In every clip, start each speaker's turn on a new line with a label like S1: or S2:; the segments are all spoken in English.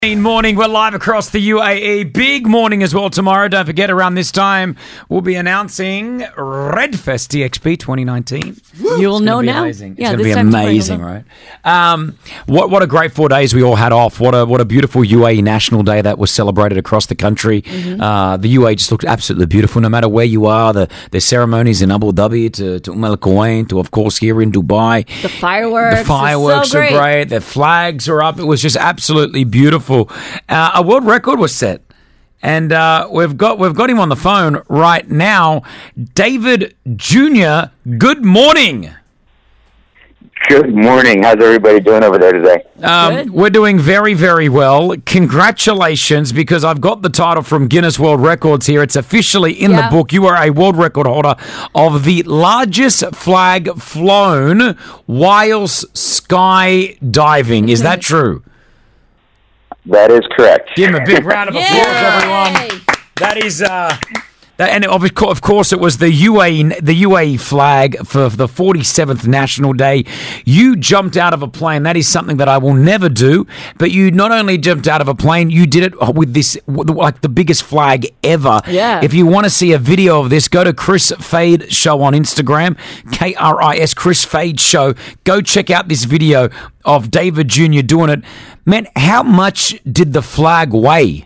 S1: Morning, we're live across the UAE. Big morning as well tomorrow. Don't forget, around this time, we'll be announcing Redfest DXP 2019.
S2: You'll know now.
S1: Amazing. It's going to be amazing, right? What a great 4 days we all had off. What a beautiful UAE National Day that was celebrated across the country. The UAE just looked absolutely beautiful, no matter where you are. The ceremonies in Abu Dhabi to Al Quwain to, of course, here in Dubai.
S2: The fireworks
S1: are great. The flags are up. It was just absolutely beautiful. A world record was set, and we've got him on the phone right now. David Jr., good morning.
S3: Good morning. How's everybody doing over there today?
S1: We're doing very, very well. Congratulations, because I've got the title from Guinness World Records here. It's officially in the book. You are a world record holder of the largest flag flown whilst skydiving. Is that true?
S3: That is correct.
S1: Give him a big round of applause, everyone. That is, and of course, it was the UAE flag for the 47th National Day. You jumped out of a plane. That is something that I will never do. But you not only jumped out of a plane, you did it with this, like the biggest flag ever.
S2: Yeah.
S1: If you want to see a video of this, go to Chris Fade Show on Instagram, KRIS, Chris Fade Show. Go check out this video of David Jr. doing it. Man, how much did the flag weigh?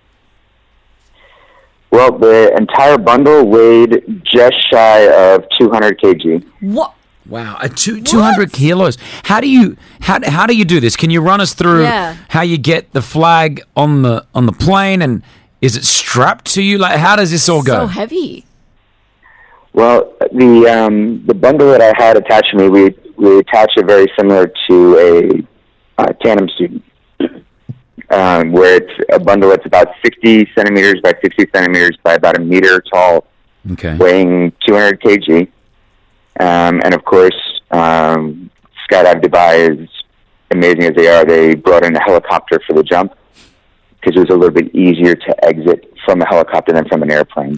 S3: Well, the entire bundle weighed just shy of 200 kg.
S2: What?
S1: Wow, 200 kilos. How do you do this? Can you run us through how you get the flag on the plane, and is it strapped to you? Like, how does this all go?
S2: So heavy.
S3: Well, the bundle that I had attached to me, we attached it very similar to a tandem student, where it's a bundle that's about 60 centimeters by 60 centimeters by about a meter tall, weighing 200 kg. And of course, Skydive Dubai, is amazing as they are, they brought in a helicopter for the jump, because it was a little bit easier to exit from a helicopter than from an airplane.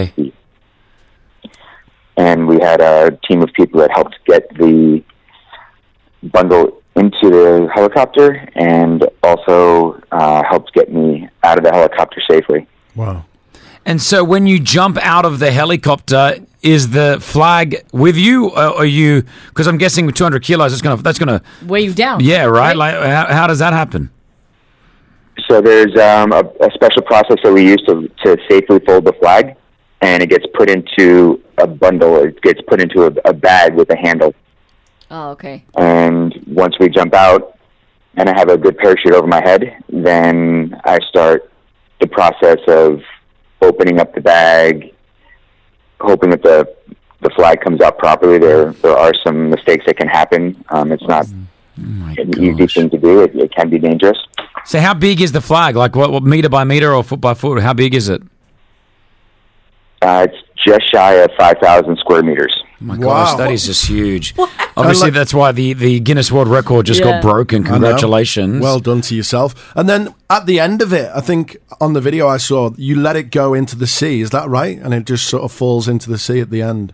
S3: And we had a team of people that helped get the bundle into the helicopter, and also helped get me out of the helicopter safely.
S1: Wow. And so when you jump out of the helicopter, is the flag with you? Or are you, because I'm guessing with 200 kilos, that's gonna
S2: weigh you down.
S1: Yeah, right? Like, how does that happen?
S3: So there's a special process that we use to safely fold the flag, and it gets put into a bundle. It gets put into a bag with a handle.
S2: Oh, okay.
S3: And once we jump out and I have a good parachute over my head, then I start the process of opening up the bag, hoping that the flag comes out properly. There are some mistakes that can happen. It's not an easy thing to do. It can be dangerous.
S1: So how big is the flag? Like what meter by meter or foot by foot? How big is it?
S3: It's just shy of 5,000 square meters.
S1: Oh my gosh, that is just huge. Obviously, that's why the Guinness World Record just got broken. Congratulations.
S4: Well done to yourself. And then at the end of it, I think on the video I saw, you let it go into the sea. Is that right? And it just sort of falls into the sea at the end.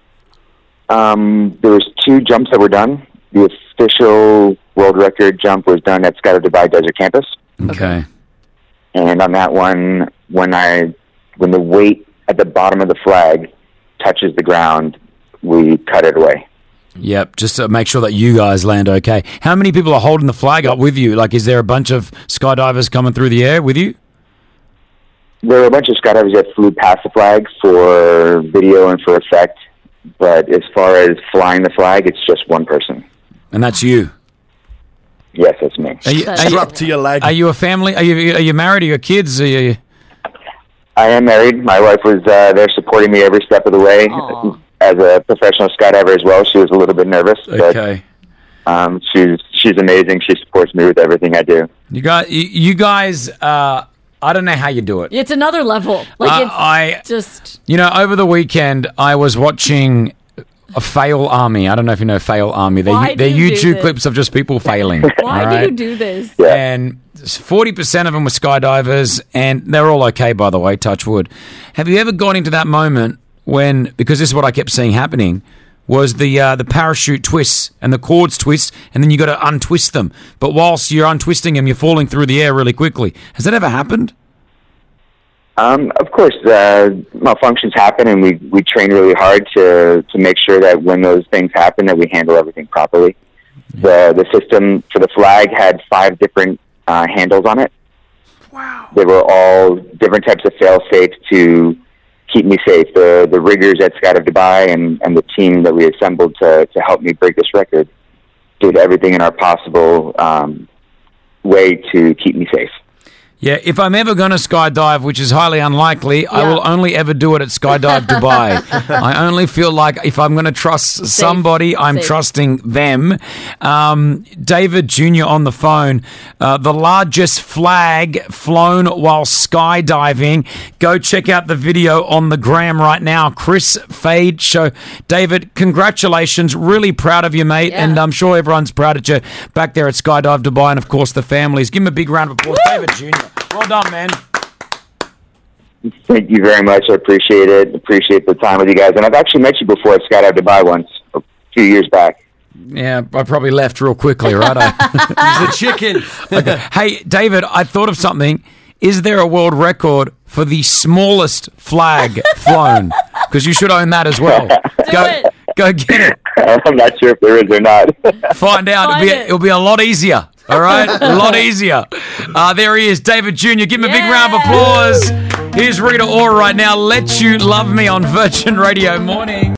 S3: There was 2 jumps that were done. The official world record jump was done at Skydive Dubai Desert Campus.
S1: Okay.
S3: And on that one, when the weight at the bottom of the flag touches the ground, we cut it away.
S1: Yep, just to make sure that you guys land okay. How many people are holding the flag up with you? Like, is there a bunch of skydivers coming through the air with you?
S3: There were a bunch of skydivers that flew past the flag for video and for effect, but as far as flying the flag, it's just one person.
S1: And that's you?
S3: Yes, that's me.
S4: Strapped to your leg.
S1: Are you a family? Are you married? Are you kids?
S3: I am married. My wife was there supporting me every step of the way.
S2: Aww.
S3: As a professional skydiver as well, she was a little bit nervous.
S1: Okay.
S3: But, she's amazing. She supports me with everything I do.
S1: You guys, I don't know how you do it.
S2: It's another level. Like just...
S1: You know, over the weekend, I was watching a Fail Army. I don't know if you know Fail Army. They're YouTube clips of just people failing.
S2: Why do you do this?
S3: Yeah.
S1: And 40% of them were skydivers, and they're all okay, by the way, touch wood. Have you ever gone into that moment when, because this is what I kept seeing happening, was the parachute twists and the cords twist, and then you got to untwist them. But whilst you're untwisting them, you're falling through the air really quickly. Has that ever happened?
S3: Of course, malfunctions happen, and we train really hard to make sure that when those things happen, that we handle everything properly. The system for the flag had 5 different handles on it.
S1: Wow!
S3: They were all different types of fail-safes to keep me safe. The riggers at Skydive Dubai and the team that we assembled to help me break this record did everything in our possible way to keep me safe.
S1: Yeah, if I'm ever going to skydive, which is highly unlikely, I will only ever do it at Skydive Dubai. I only feel like if I'm going to trust somebody, I'm trusting them. David Jr. on the phone, the largest flag flown while skydiving. Go check out the video on the gram right now. Chris Fade Show. David, congratulations. Really proud of you, mate. Yeah. And I'm sure everyone's proud of you back there at Skydive Dubai, and, of course, the families. Give him a big round of applause. David Jr. Well done, man.
S3: Thank you very much. I appreciate it. Appreciate the time with you guys. And I've actually met you before at Skydive Dubai once, a few years back.
S1: Yeah, I probably left real quickly, right?
S4: He's a chicken.
S1: Okay. Hey, David, I thought of something. Is there a world record for the smallest flag flown? Because you should own that as well. Go get it.
S3: I'm not sure if there is or not.
S1: Find out. It'll be a lot easier. All right? A lot easier. There he is, David Jr. Give him a big round of applause. Here's Rita Ora right now. Let You Love Me on Virgin Radio Morning.